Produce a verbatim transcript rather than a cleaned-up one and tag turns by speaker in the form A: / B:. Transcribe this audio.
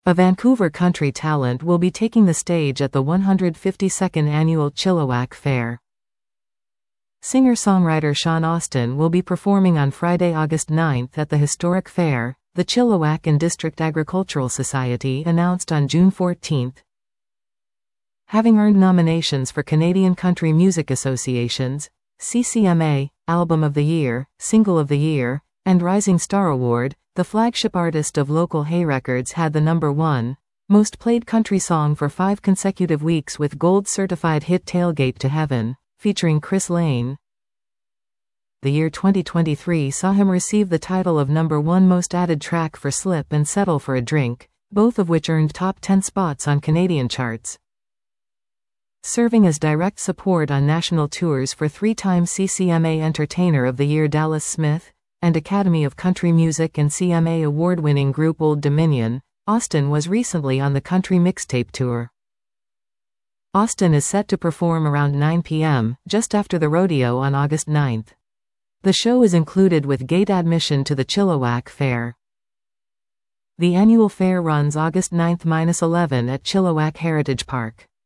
A: A Vancouver country talent will be taking the stage at the one hundred fifty-second Annual Chilliwack Fair. Singer-songwriter Sean Austin will be performing on Friday, August ninth at the historic fair, the Chilliwack and District Agricultural Society announced on June fourteenth. Having earned nominations for Canadian Country Music Association's C C M A, Album of the Year, Single of the Year, and Rising Star Award, the flagship artist of local Hay Records had the number one most played country song for five consecutive weeks with gold-certified hit Tailgate to Heaven, featuring Chris Lane. The year twenty twenty-three saw him receive the title of number one most added track for Slip and Settle for a Drink, both of which earned top ten spots on Canadian charts. Serving as direct support on national tours for three-time C C M A Entertainer of the Year Dallas Smith, and Academy of Country Music and C M A award-winning group Old Dominion, Austin was recently on the Country Mixtape Tour. Austin is set to perform around nine p m, just after the rodeo on August ninth. The show is included with gate admission to the Chilliwack Fair. The annual fair runs August ninth to eleventh at Chilliwack Heritage Park.